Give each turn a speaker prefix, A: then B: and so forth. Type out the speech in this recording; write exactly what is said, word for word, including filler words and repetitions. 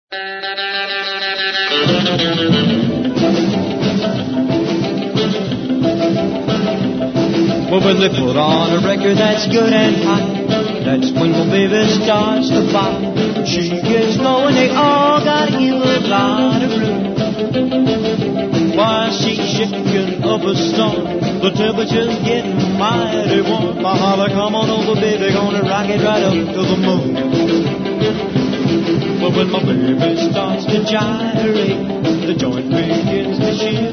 A: Well, when they put on a record that's good and hot, that's when my baby starts to pop. When she gets going, they all gotta give a lot of room. While she's shaking up a storm, the temperature's getting mighty warm. I holler, come on over, baby, gonna rock it right up to the moon. But when my baby starts to gyrate, the joint begins to shake.